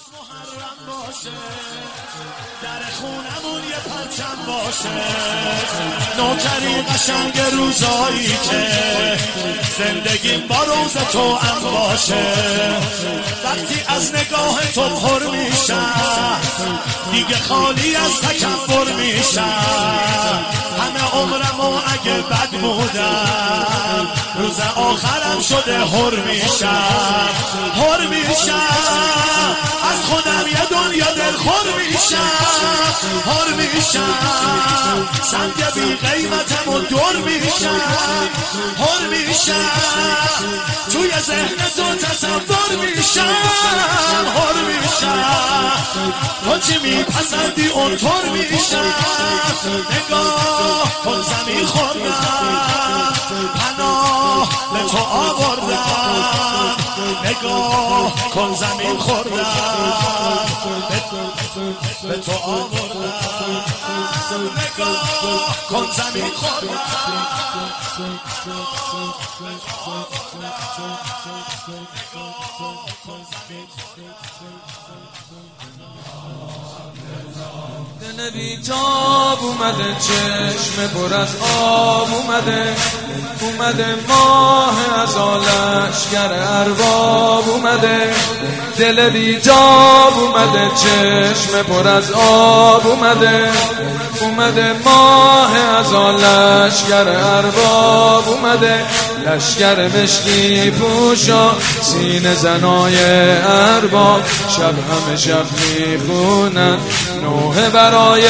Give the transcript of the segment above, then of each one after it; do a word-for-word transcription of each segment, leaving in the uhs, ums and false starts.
محرم باشه در خونمون یه پرچم باشه نوکری قشنگ روزایی که زندگیم با روز تو هم باشه وقتی از نگاه تو پر میشم دیگه خالی از تکبر میشم همه عمرمو اگه بد بودم روز آخرم شده هر میشم هر میشم از خودم یه دنیا دلخور میشم هر میشم سنگ بی قیمتم و دور میشم هر میشم توی ذهن تو تصور میشم هر میشم تو چی میپسندی اونطور میشم نگاه کن زمین خوردم پناه به تو آوردم نگاه کن زمین خوردم به تو آوردم نگاه کن زمین خوردم دل بیتاب اومده چشم پر از آب اومده اومده ماه از لشکر ارباب اومده دل بیتاب اومده چشم پر از آب اومده اومده ماه از لشکر ارباب اومده لشکر مشکی پوشا سینه زنای ارباب شب همه شب میخونن نوحه برای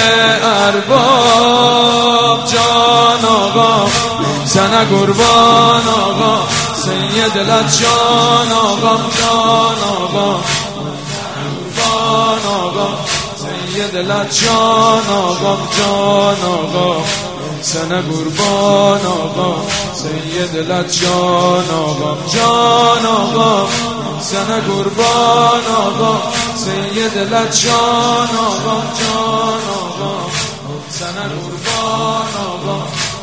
ارباب جان آقا زن قربان آقا سید دلت جان آقا جان آقا قربان آقا سید دلت جان آقا جان آقا سن قربان آقا سید دلت جان آقا جان آقا سن قربان آقا سید دلت جان آقا جان آقا سن قربان آقا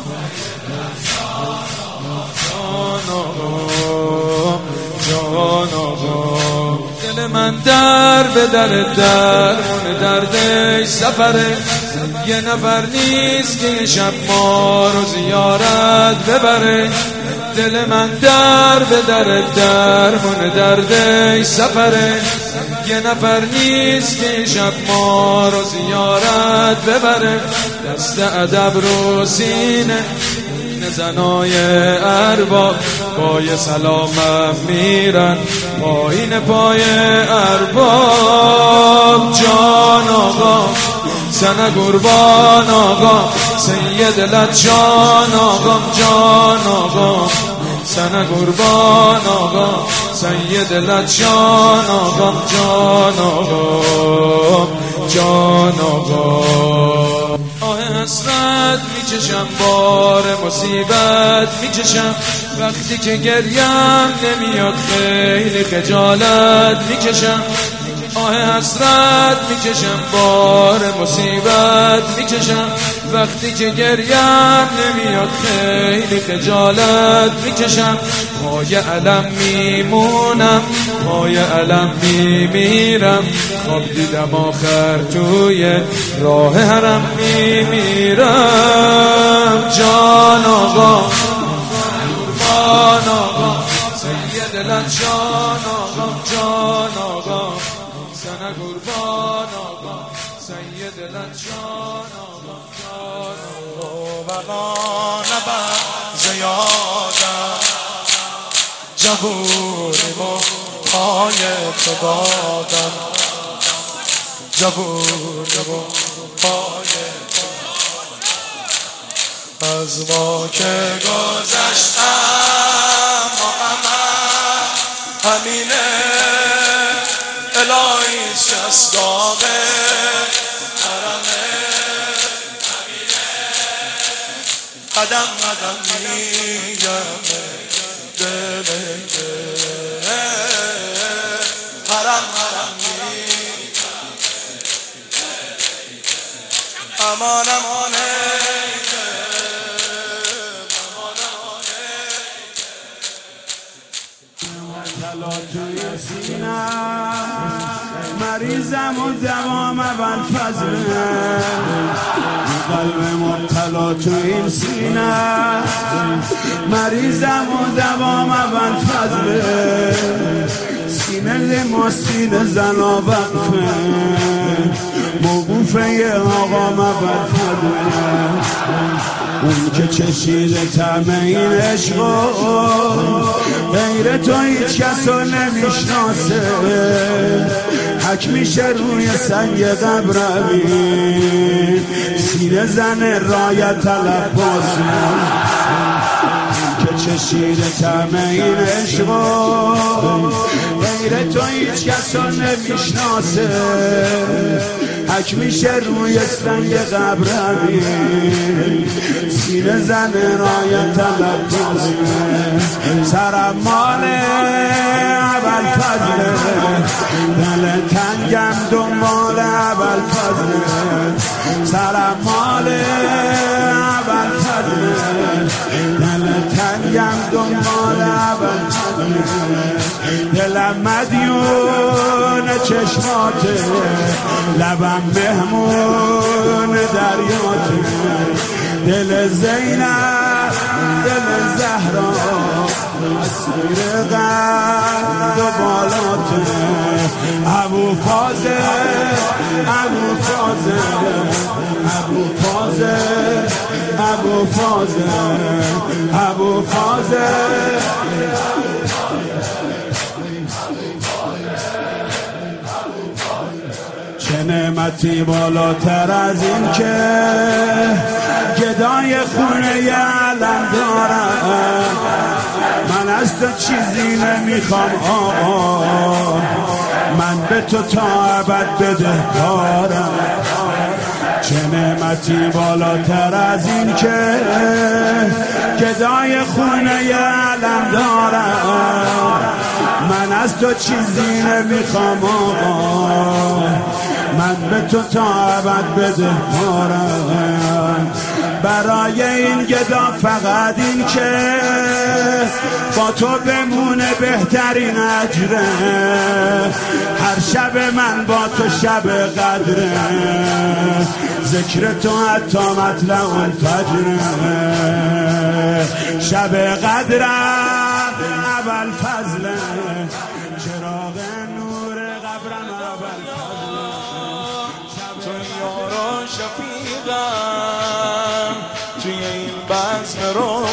جان آقا جان آقا دل من در به در درمون دردش سفره یه نفر نیست که شب ما رو زیارت ببره دل من در به در درمون دردش سفره یه نفر نیست که شب ما رو زیارت ببره دست ادب رو سینه زنای ارباب پای سلامم میرن پایین پای ارباب جان آقا زن قربان آقا سید دلت جان آقا جان آقا زن قربان آقا سید دلت جان آقا جان آقا جان آقا آه حسرت میچشم بار مصیبت میچشم وقتی که گریم نمیاد خیلی خجالت میکشم آه حسرت میکشم بار مصیبت میکشم وقتی که گریم نمیاد خیلی خجالت میکشم پای علم میمونم پای علم میمیرم خواب دیدم آخر توی راه حرم میمیرم جان آقا قربان آقا سید دلت جان آقا جان آقا زن قربان آقا سید دلت جان آقا جان آقا وقا نبر زیادم جبوری با پای تو دادم جبوری با پای تو از ما که گذشتم محمد همینه الهی شستامه حرمه قدم قدم میگم دل حرم حرم میگم امان امانه توی سینم مریضم و دوام اول فضله قلب مبتلا تو این سینه مریضم و دوام اول فضله سینه ما سینه زنا وقفه موقوفه آقا اول فضله اون که چشیده طعم این عشقا غیر تو هیچ کس رو نمیشناسه حک میشه روی سنگ قبرمی سینه زن رایت طلب بازه که چشیده طعم این عشقا غیر تو هیچ کس رو نمیشناسه حک میشه روی سنگ قبرمی سینه زن رایت طلب بازه سرم مال اول فضله دل تنگم دنبال اول فضله سرم مال اول فضله دل تنگم دنبال اول فضله دلم مدیون چشماته لبم مهمون دریاته دل زینب دل زهرا اسیر قد و بالاته ابو فاضل ابو فاضل ابو فاضل ابو فاضل ابو فاضل چه نعمتی بالاتر از این که گدای خونه علم دارم من از تو چیزی نمیخوام آقا من به تو تا ابد بدهکارم چه نعمتی بالاتر از این که گدای خونه علم دارم من از تو چیزی نمیخوام آقا من به تو تا ابد بدهکارم برای این گدا فقط این که با تو بمونه بهترین اجره هر شب من با تو شب قدره ذکر تو حتی مطلع الفجره شب قدرم اول فضله چراغ نور قبرم اول فضله تو یارا شفیقم توی این بزم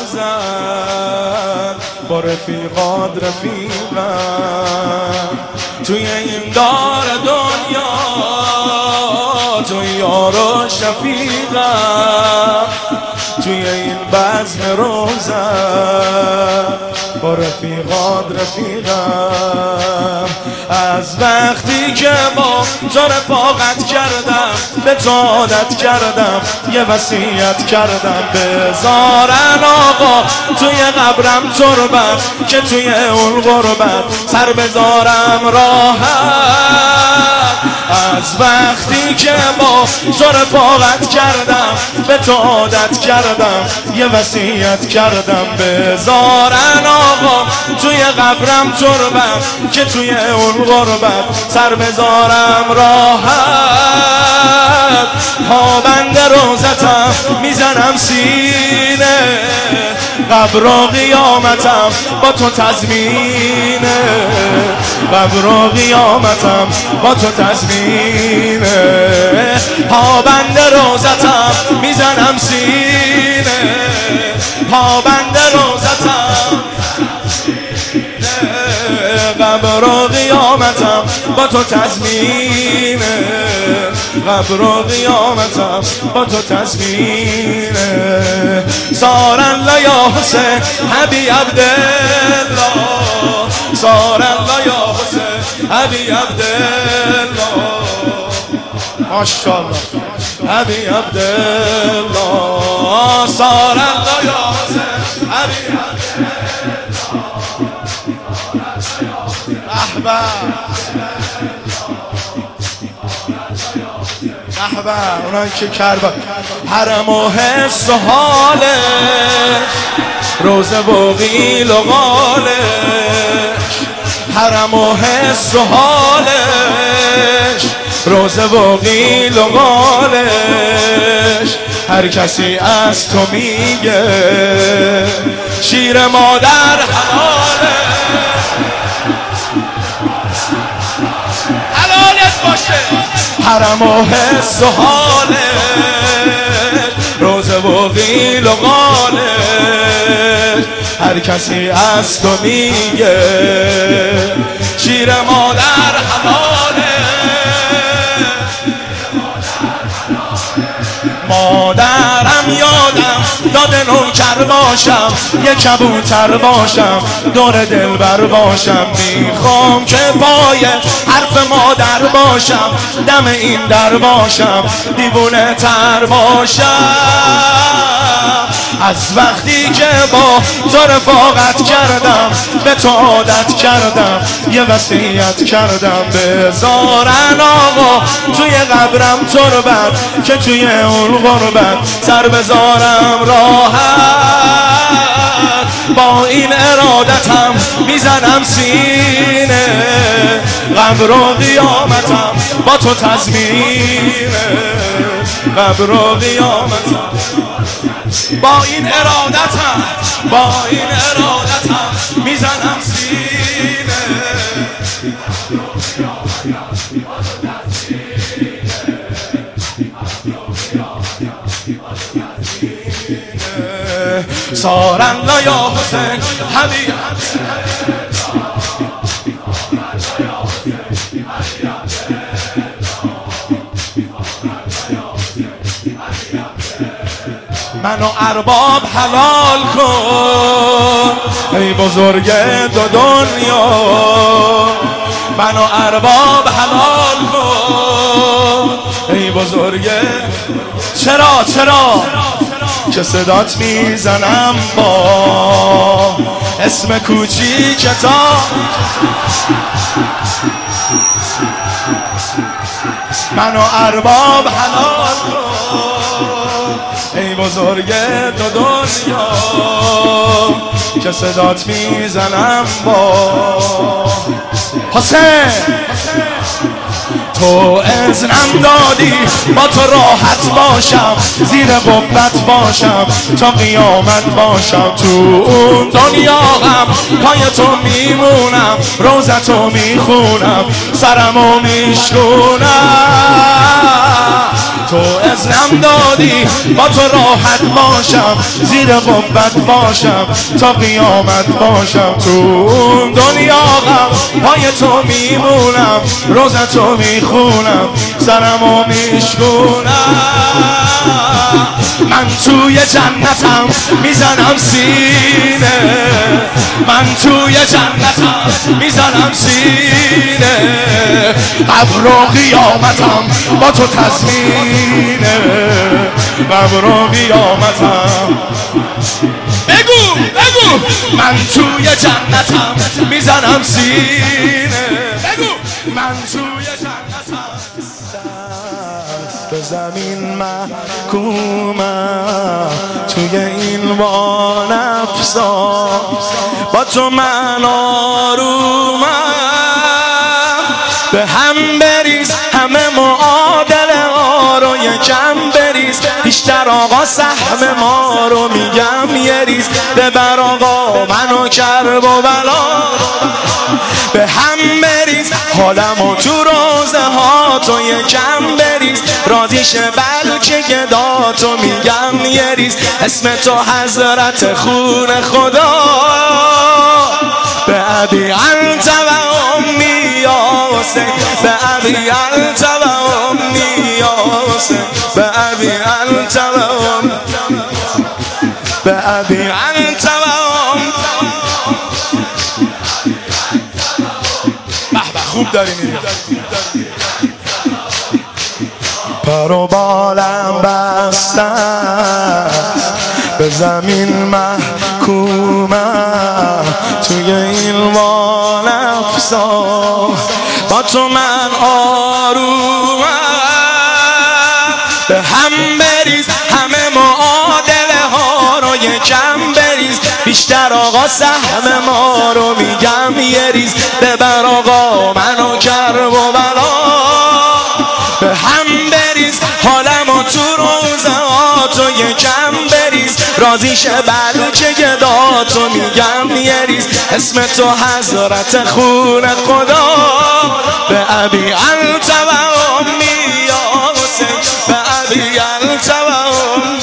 روزن با رفیقات رفیقم توی این دار دنیا تو یارا شفیقم توی این بزم روزن با رفیقات رفیقم از وقتی که با تو رفاقت کردم به تو عادت کردم یه وصیت کردم بذارن آقا توی قبرم تربت که توی اون غربت سر بذارم راحت از وقتی که با تو رفاقت کردم به تو عادت کردم یه وصیت کردم بذارن آقا توی قبرم تربت که توی اون غربت سر بذارم راحت پابند روزتم میزنم سینه قبر و قیامتم با تو تضمینه قبر و قیامتم با تو تضمینه پابند روزتم میزنم سینه پابند روزتم قبر و قیامتم با تو تضمینه قبر و قیامتم با تو تضمینه سارن لا یا حسین حبی عبدالله سارن لا یا حسین حبی عبدالله ماشاءالله حبی عبدالله سارن لا یا حسین حبی احبا احبا اونایی که کربا حرم و حس و حالش روزه و قیل و قالش حرم و حس و حالش روزه و قیل و قالش هر کسی از تو میگه شیر مادر حلاله حلالت باشه حرم و حس و حاله روزه و قیل و قالش هر کسی از تو میگه شیر مادر حلاله مادرم یادم داده نوکر باشم یه کبوتر باشم دور دلبر باشم میخوام که پای حرف مادر باشم دم این در باشم دیوونه تر باشم از وقتی که با تو رفاقت کردم به تو عادت کردم یه وصیت کردم بذارن آقا توی قبرم تربت که توی اون غربت سر بذارم راحت با این ارادتم میزنم سینه قبر و قیامتم با تو تضمینه قبر و قیامتم با این ارادتم با این ارادتم میزنم سینه سارنلا یا حسین حبیب منو ارباب حلال کن ای بزرگ دو دنیا منو ارباب حلال کن ای بزرگ چرا چرا که صدات میزنم با اسم کوچیکتا منو ارباب حلال کن ای بزرگ دو دنیا که صدات میزنم با حسین تو اذنم دادی با تو راحت باشم زیر قبت باشم تا قیامت باشم تو اون دنیا هم پای تو میمونم روزتو میخونم سرمو میشکنم تو اذنم دادی با تو راحت باشم زیر قبت باشم تا قیامت باشم تو اون دنیا هم پای تو میمونم روزتو میخونم سرمو میشکنم من توی جنتم میزنم سینه من توی جنتم میزنم سینه قبر و قیامتم با تو تضمینه قبر و قیامتم بگو بگو من توی جنتم میزنم سینه بگو من توی جنتم به زمین محکومم توی این وانفسا با تو من آرومم به هم بریز همه معادله ها رو یکم بریز بیشتر آقا سهم ما رو میگم یه ریز ببر آقا منو کرب و بلا به هم بریز حالمو تو روزه ها تو یکم بریز راضیشه بلکه گداتو میگم یه ریز اسم تو حضرت خون خدا به ابی انت و امی یا حسین به ابی انت و امی یا حسین به ابی انت و امی به ابی انت و امی به به خوب داری میری پر و بالم بستم به زمین محکومم توی این وانفسا با تو من آرومم به هم بریز همه معادله ها رو یکم بریز بیشتر آقا سهم ما رو میگم یه ریز ببر آقا منو کرب و بلا راضیشه بلکه گداتو میگم یه ریز اسم تو حضرت خون خدا به ابی انت و امی یا حسین به ابی انت و امی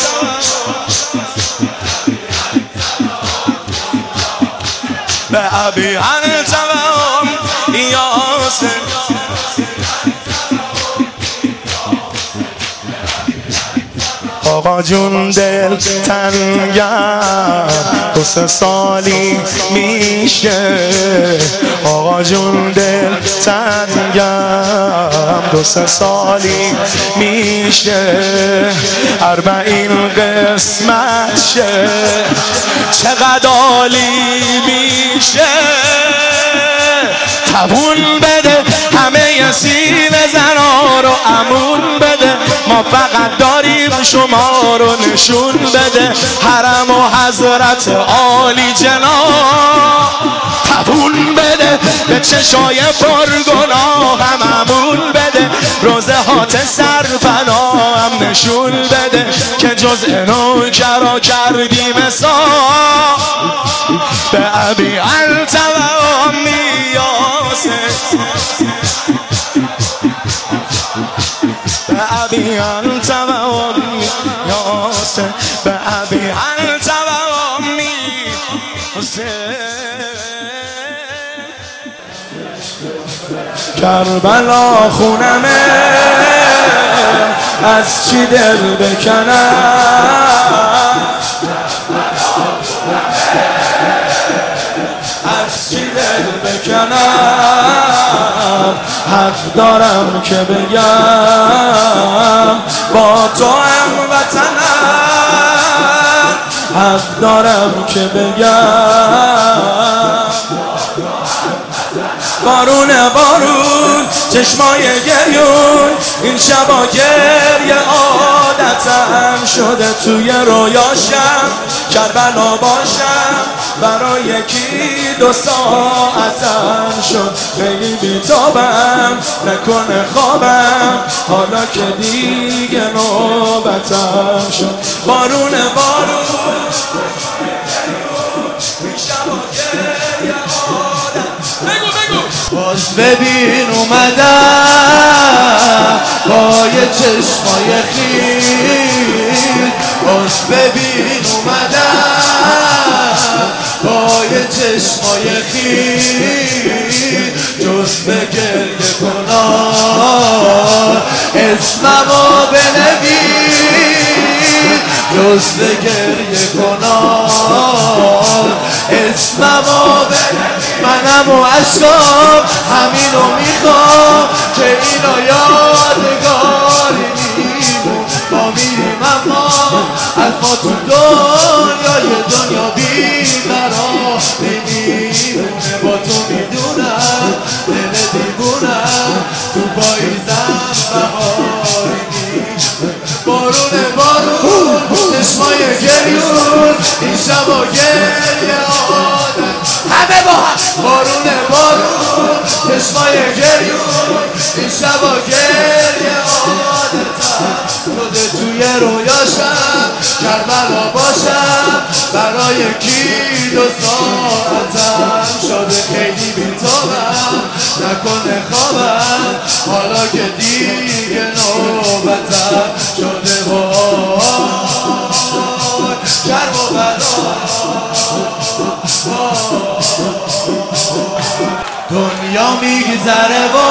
به ابی انت و امی یا حسین آقا جون دل تنگم دو سه سالی میشه آقا جون دل تنگم دو سه سالی میشه اربعین قسمت شه چقدر عالی میشه توون بده همه سینه زنا رو امون بده ما فقط داریم شما رو نشون بده حرم و حضرت عالی جناب توون بده به چشای پرگناه هم امون بده روزه هات سرفنا هم نشون بده که جز اینو کرا کردیم سا به ابی انت و امی به ابی انت و امی یا حسین به ابی انت و امی حسین کربلا خونمه از چی دل بکنم از چی دل بکنم حق دارم که بگم با تو هم وطنم حق دارم که بگم بارون بارون چشمای گریون این شبا گریه عادتم شده توی رویاشم کربلا باشم برای یکی دو ساعتم شد خیلی بیتابم نکنه خوابم حالا که دیگه نوبتم شد بارون بارون این شبا گریه بگو بگو باز ببین اومدم با یه چشمای خیل باز ببین اومدم با یه چشمای خیل جز به گریه کنار اسممو بنویس جز به گریه کنار اسممو بنویس منم و عشقام همینو میخوام که اینو یادگاری میمون ما میریم اما از ما تو دنیای دنیا بیقرار نمیمونه با تو میدونم دل دیوونم تو پاییزم بهاری میمونه بارون بارون چشمای گریون این شبا گریه آدم همه با هم بارون بارون چشمای گریون این شبا گریه عادتم شده توی رویاشم کربلا باشم برای کی دو ساعتم شده خیلی بیتابم نکنه خوابم حالا که دیگه نوبتم شده وای کرب و بلا دنیا میگذره و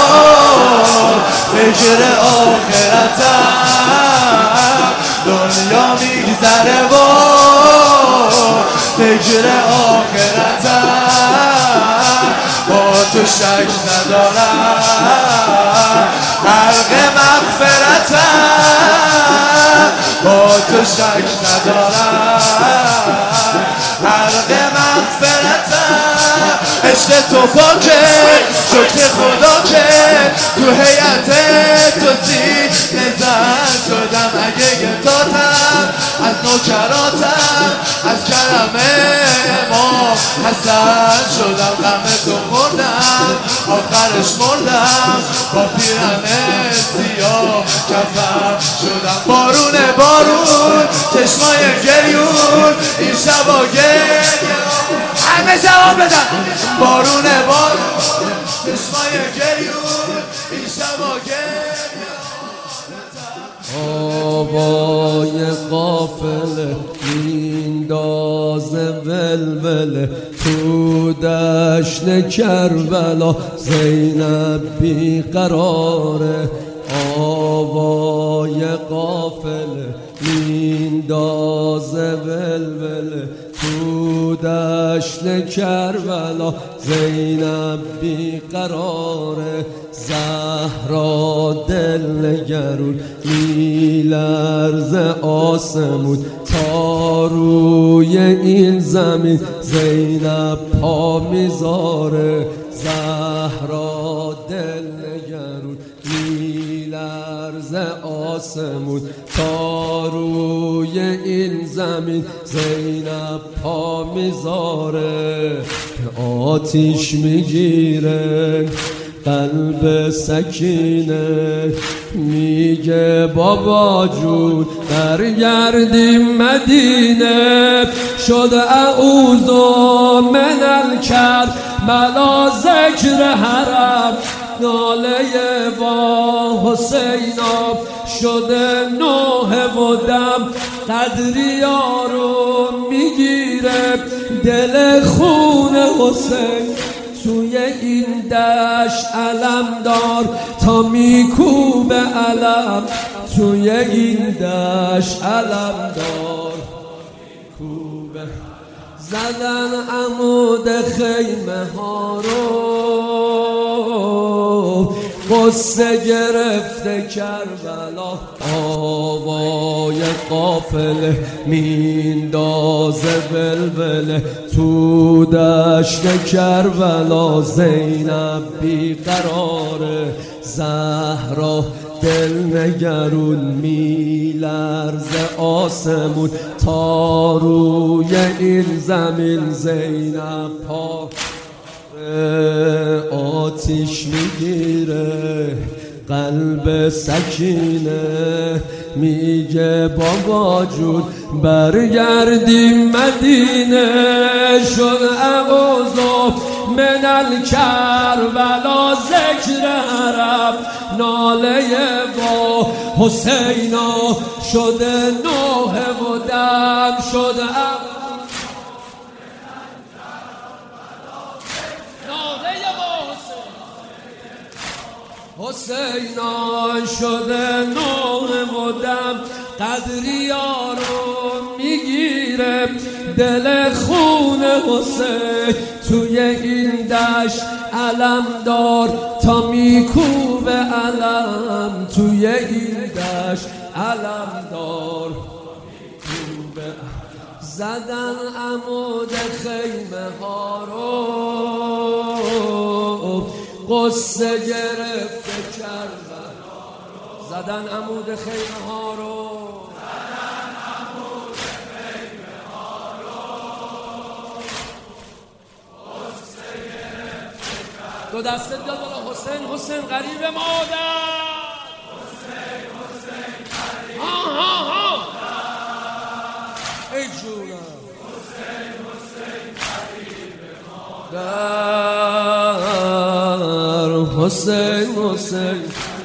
فکر آخرتم دنیا میگذره و فکر آخرتم با تو شک ندارم حلق مغفرتم با تو شک ندارم حلق مغفرتم عشق تو پاکه شکر خدا که تو هیئت تو سینه زن شدم اگه گتاتم از نوکراتم از کرم امام حسن شدم غم تو خوردم آخرش مردم با پیرم سیاه کفن شدم. بارونه بارون چشمای گریون این شبا گریون همه جواب بدن. بارونه بارون چشمای گریون این شبا گریون. آوای قافله میندازه ولوله تو دشت کربلا زینب بیقراره. آوای قافله میندازه ولوله تو دشت کربلا زینب بیقراره. زهرا دل نگرون میلرزه آسمون تا روی این زمین زینب پا میذاره. زهرا دل نگرون میلرزه آسمون تا روی این زمین زینب پا میذاره. که آتیش میگیره قلب سکینه میگه بابا جون برگردیم مدینه. شد اعوذ من الکربلا ذکر حرم ناله با حسینا شده نوحه و دم. قدریا رو میگیره دل خون حسین توی این دشت علم دار تا میکوب علم. توی این دشت علم دار کوبه زدن عمود خیمه ها رو قصه گرفته کربلا. آوای قافله میندازه ولوله تو دشت کربلا زینب بیقراره. زهرا دل نگرون میلرزه آسمون تا روی این زمین زینب پا آتیش میگیره قلب سکینه میگه بابا جون برگردیم مدینه. شد اعوذ من الکربلا ذکر حرم ناله با حسینا شده نوحه و دم. شد حسینا شده نوحه و دم. قدریا رو میگیره دل خون حسین توی این دشت علم دار تا میکوب علم. توی این دشت علم دار کوبه زدن عمود خیمه ها رو قصه گرفته کردن. زدن عمود خیمه ها رو زدن عمود خیمه ها رو قصه گرفته کردن. دو دسته بیاد بالا حسین حسین قریب مادر. حسین حسین قریب مادر. ای جونم حسین حسین قریب مادر. حسین حسین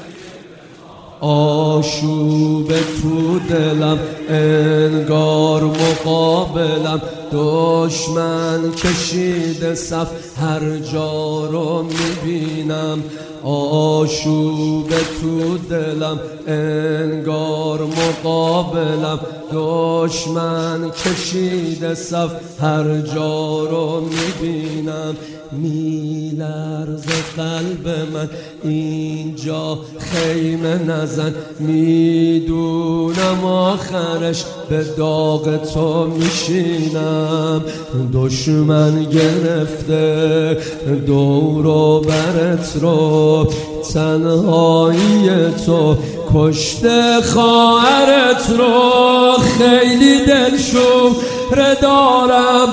آشوب تو دلم انگار مقابلم دشمن کشیده صف هر جا رو میبینم. آشوب تو دلم انگار مقابلم دشمن کشیده صف هر جا رو میبینم. میلرزه قلب من اینجا خیمه نزن میدونم آخرش به داغ تو میشینم. دشمن گرفته دور و برت رو تنهایی تو کشته خواهرت رو. خیلی دلشوره دارم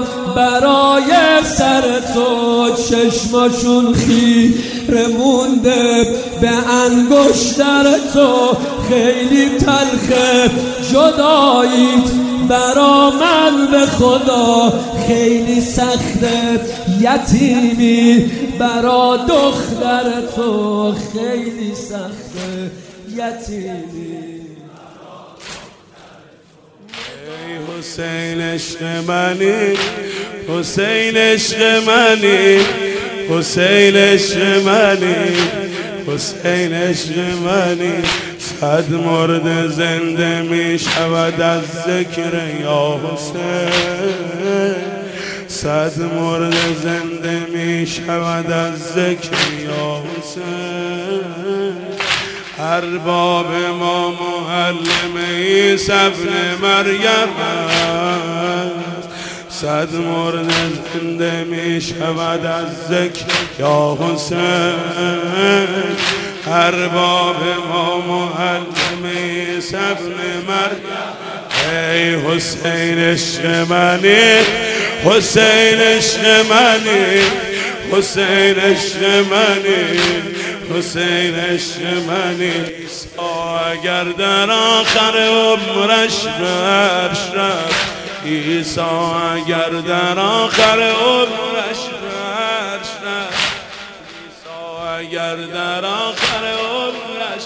برای سر تو چشماشون خیره مونده به انگشتر تو خیلی تلخه جداییت برا من به خدا خیلی سخته یتیمی برا دختر تو خیلی سخته یتیمی ای حسین عشق منی حسین عشق منی حسین عشق منی حسین عشق منی صد مرد زنده می شود از ذکر یا حسین صد مرد زنده می شود از ذکر یا حسین ارباب ما معلم عیسی ابن مریم است صد مرد زنده می شود از ذکر یا حسین ارباب ما معلم عیسی ابن مریم ای حسین عشق منی حسین عشق منی حسین عشق منی حسین عشق منی اگر در آخر عمرش برش رفت عیسی اگر در آخر عمرش برش رفت عیسی اگر در آخر عمرش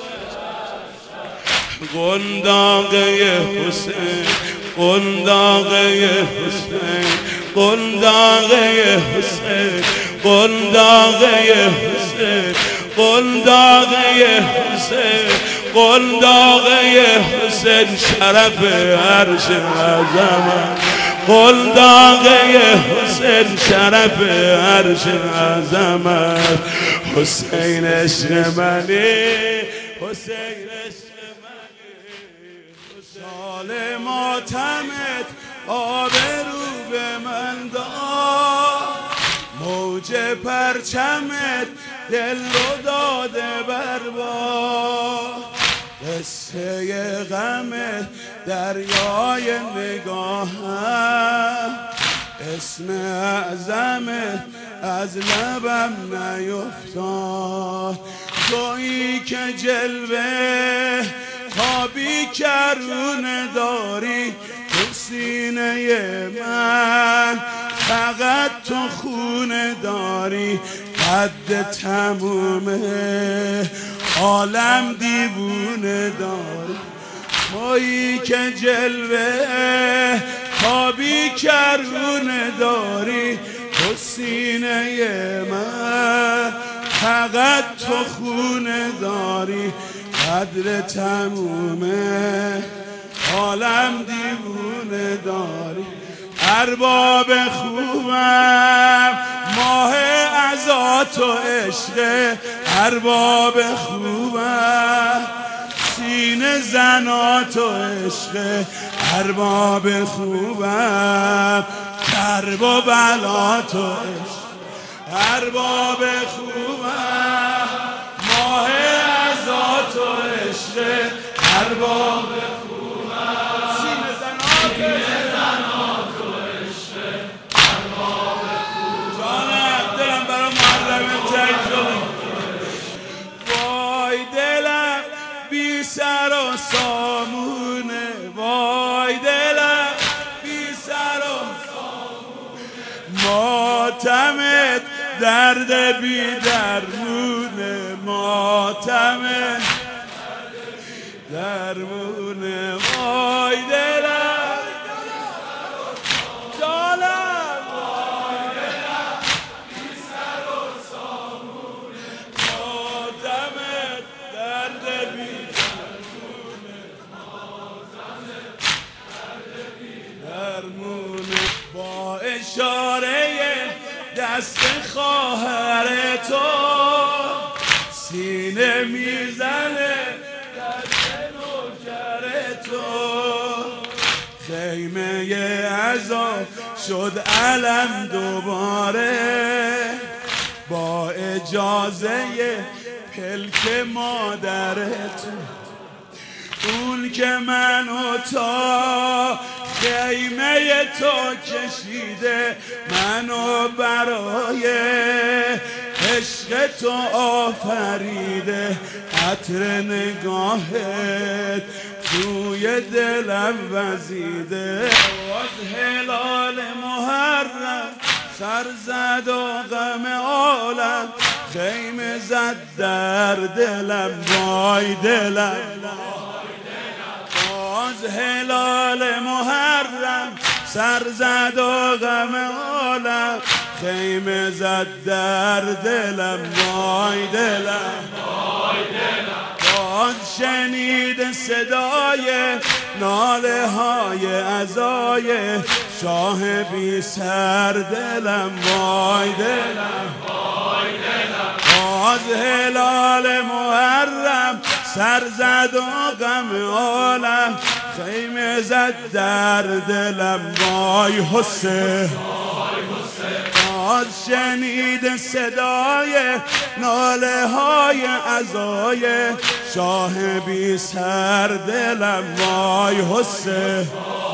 قنداقه حسین قنداقه حسین قنداقه حسین قنداقه حسین قنداقه حسین قنداقه حسین شرف عرش عظمت قنداقه حسین شرف عرش عظمت حسین عشق منی حسین عشق منی سال ماتمت آبرو به من داد موج پرچمت دل رو داده برباد قصه غمت دریای نگاهم اسم اعظمت از لبم نیفتاد تویی که جلوه خوابی کرونه داری تو سینه من فقط تو خونه داری قد تمومه عالم دیوونه داری تویی که جلوه خوابی کرونه داری تو سینه من فقط تو خونه داری قدر تمومه عالم دیوونه داری ارباب خوبم ماه عزات و عشق ارباب خوبم سینه زنات و عشق ارباب خوبم کرب و بلات و عشق ارباب خوبم ماه عزات و عشق ارباب خوبم سینه زنات و عشق ارباب خوبم جانم دلم برای محرم تک وای دلم بی سر و سامونه وای دلم بی سر و سامونه ماتمت درد بی درمونه ماتمت درمونه وای دلم جانم وای دلم بی سر و سامونه ماتمت درد بی درمونه ماتمت درد بی درمونه با اشاره دست خواهر تو سینه میزنه دست نوکر تو خیمه عذاب شد علم دوباره با اجازه پلک مادرت اون که منو تا خیمه تو کشیده منو برای عشق تو آفریده عطر نگاهت توی دلم وزیده از هلال محرم سر زد و غم عالم خیمه زد در دلم وای دلم از هلال محرم سر زد و غم عالم خیمه زد در دلم وای دلم باز شنید صدای ناله های عزای شاه بی سر دلم وای دلم باز هلال محرم سر زد و غم عالم خیمه زد در دلم وای حسین باز شنید صدای ناله های عزای شاه بی سر دلم وای حسین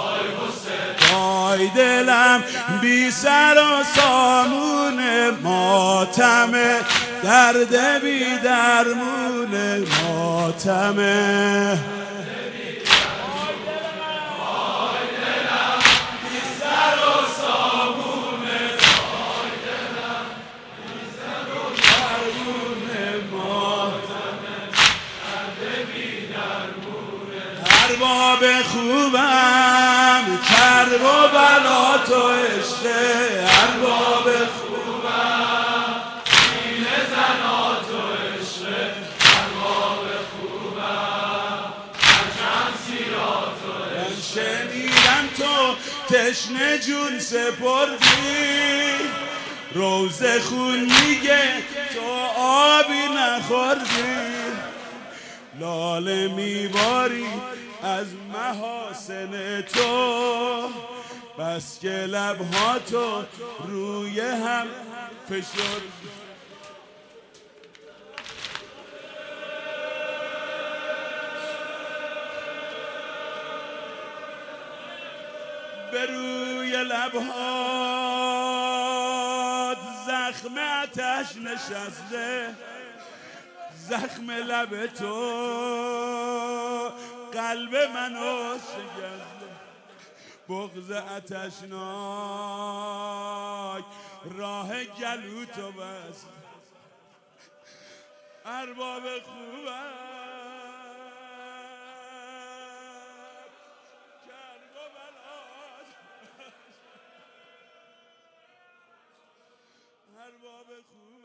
وای دلم بی سر و سامون ماتمه درد بی درمون ماتمه ارباب خوبم کرب و بلا تو عشقه ارباب خوبم سینه زنا تو عشقه ارباب خوبم هرچند سیرا تو عشقه شنیدم تو تشنه جون سپردی روز خون میگه تو آبی نخوردی لاله میباری از محاسن تو بس که لبها تو روی هم فشرد به روی لبها زخم آتش نشسته زخم لب تو قلب منو شکسته بغض آتشناک راه گلو تو بست ارباب خوبم کرب و بلاد ارباب خوبم